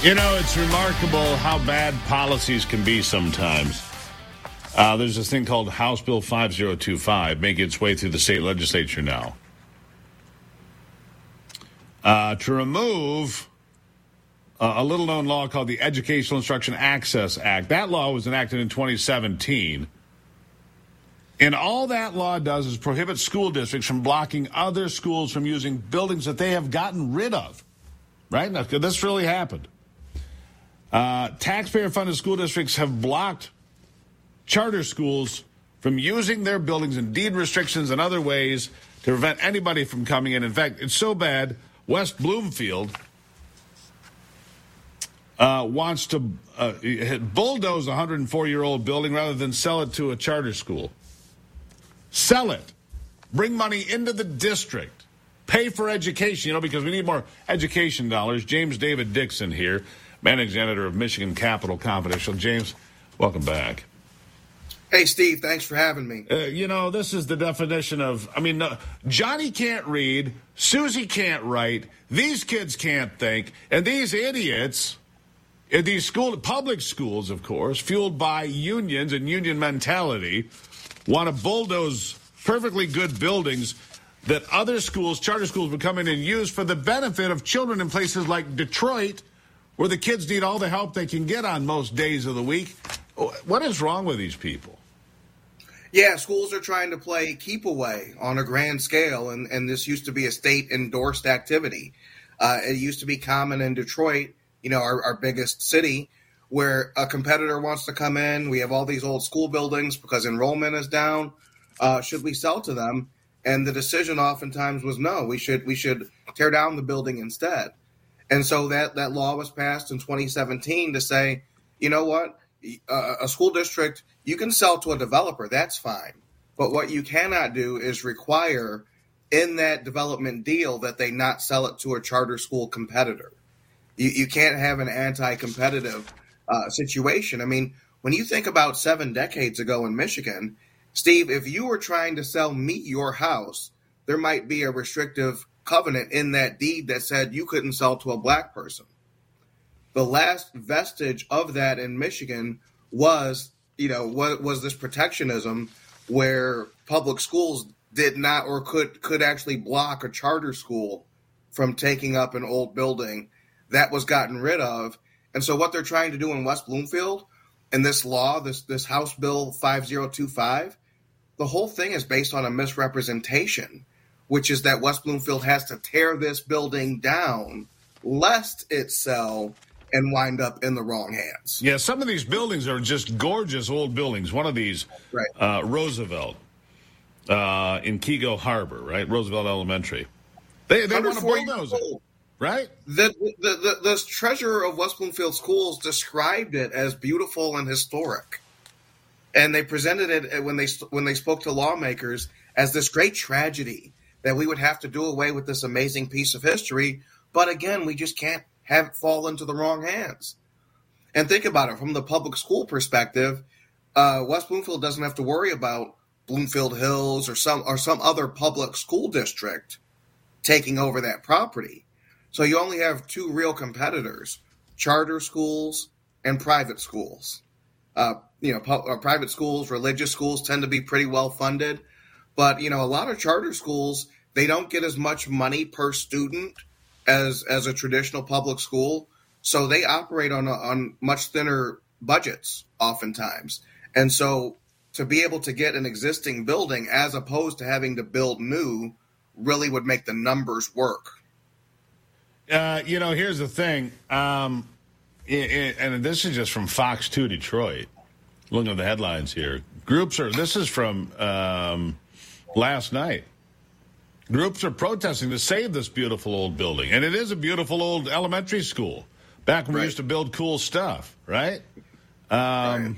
You know, it's remarkable how bad policies can be sometimes. There's this thing called House Bill 5025 making its way through the state legislature now. To remove a little-known law called the Educational Instruction Access Act. That law was enacted in 2017. And all that law does is prohibit school districts from blocking other schools from using buildings that they have gotten rid of. Right? Now, this really happened. Taxpayer-funded school districts have blocked charter schools from using their buildings and deed restrictions and other ways to prevent anybody from coming in. In fact, it's so bad, West Bloomfield wants to bulldoze a 104-year-old building rather than sell it to a charter school. Sell it. Bring money into the district. Pay for education, because we need more education dollars. James David Dixon here, managing editor of Michigan Capital Confidential. James, welcome back. Hey, Steve, thanks for having me. This is the definition of, Johnny can't read, Susie can't write, these kids can't think, and these idiots in these public schools, of course, fueled by unions and union mentality, want to bulldoze perfectly good buildings that other schools, charter schools, would come in and use for the benefit of children in places like Detroit, where the kids need all the help they can get on most days of the week. What is wrong with these people? Yeah, schools are trying to play keep away on a grand scale, and this used to be a state-endorsed activity. It used to be common in Detroit, our biggest city, where a competitor wants to come in. We have all these old school buildings because enrollment is down. Should we sell to them? And the decision oftentimes was no, we should tear down the building instead. And so that law was passed in 2017 to say, you know what, a school district, you can sell to a developer, that's fine. But what you cannot do is require in that development deal that they not sell it to a charter school competitor. You can't have an anti-competitive situation. When you think about 7 decades ago in Michigan, Steve, if you were trying to sell Meet Your House, there might be a restrictive covenant in that deed that said you couldn't sell to a black person. The last vestige of that in Michigan was this protectionism where public schools did not or could actually block a charter school from taking up an old building that was gotten rid of. And so what they're trying to do in West Bloomfield and this law, this House Bill 5025, the whole thing is based on a misrepresentation, which is that West Bloomfield has to tear this building down lest it sell and wind up in the wrong hands. Yeah, some of these buildings are just gorgeous old buildings. One of these, right. Roosevelt in Kego Harbor, right? Roosevelt Elementary. They want to bulldoze it, right? The treasurer of West Bloomfield Schools described it as beautiful and historic. And they presented it when they spoke to lawmakers as this great tragedy that we would have to do away with this amazing piece of history. But again, we just can't have it fall into the wrong hands. And think about it from the public school perspective. West Bloomfield doesn't have to worry about Bloomfield Hills or some other public school district taking over that property. So you only have 2 real competitors: charter schools and private schools. Private schools, religious schools tend to be pretty well funded. But, a lot of charter schools, they don't get as much money per student as a traditional public school. So they operate on much thinner budgets oftentimes. And so to be able to get an existing building as opposed to having to build new really would make the numbers work. Here's the thing. And this is just from Fox 2 Detroit. Looking at the headlines here. This is from last night. Groups are protesting to save this beautiful old building. And it is a beautiful old elementary school. Back when we used to build cool stuff, right? And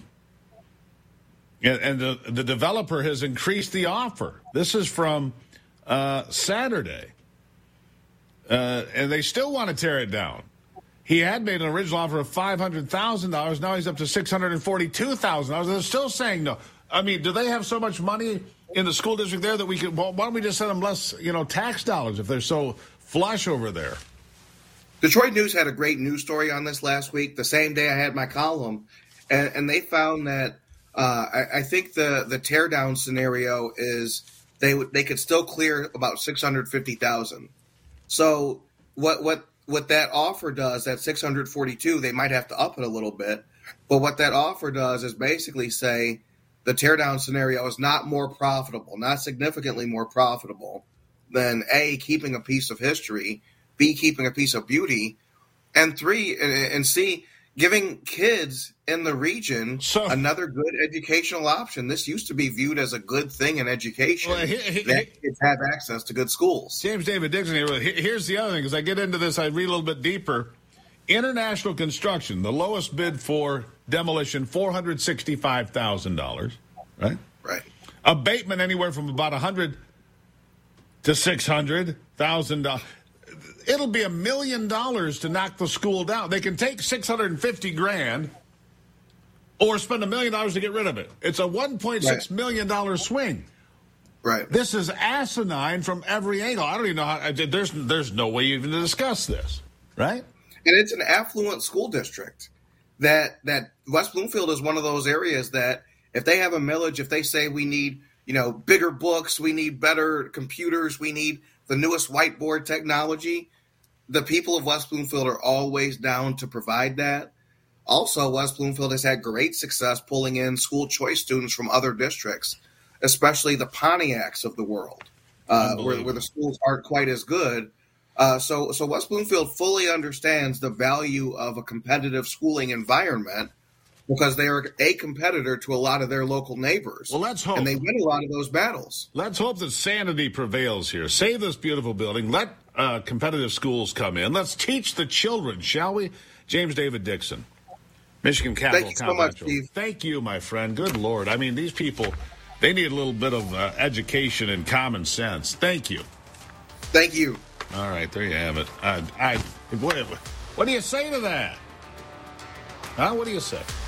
the developer has increased the offer. This is from Saturday. And they still want to tear it down. He had made an original offer of $500,000. Now he's up to $642,000. They're still saying no. Do they have so much money in the school district there that we could? Well, why don't we just send them less, tax dollars if they're so flush over there? Detroit News had a great news story on this last week, the same day I had my column, and they found that I think the teardown scenario is they could still clear about 650,000. So what that offer does, that 642, they might have to up it a little bit, but what that offer does is basically say the teardown scenario is not more profitable, not significantly more profitable than A, keeping a piece of history, B, keeping a piece of beauty, and C, giving kids in the region another good educational option. This used to be viewed as a good thing in education, that kids have access to good schools. James David Dixon here. Here's the other thing. As I get into this, I read a little bit deeper. International Construction, the lowest bid for demolition, $465,000, right? Right. Abatement anywhere from about $100,000 to $600,000. It'll be $1 million to knock the school down. They can take $650,000 or spend $1 million to get rid of it. It's a $1.6 million swing. Right. This is asinine from every angle. I don't even know how. There's no way even to discuss this, right? And it's an affluent school district. That West Bloomfield is one of those areas that if they have a millage, if they say we need bigger books, we need better computers, we need the newest whiteboard technology, the people of West Bloomfield are always down to provide that. Also, West Bloomfield has had great success pulling in school choice students from other districts, especially the Pontiacs of the world, where the schools aren't quite as good. So West Bloomfield fully understands the value of a competitive schooling environment because they are a competitor to a lot of their local neighbors. Well, let's hope. And they win a lot of those battles. Let's hope that sanity prevails here. Save this beautiful building. Let competitive schools come in. Let's teach the children, shall we? James David Dixon, Michigan Capital Confidential. Thank you so much, Steve. Thank you, my friend. Good Lord. I mean, these people, they need a little bit of education and common sense. Thank you. Thank you. All right, there you have it. What do you say to that? Huh? What do you say?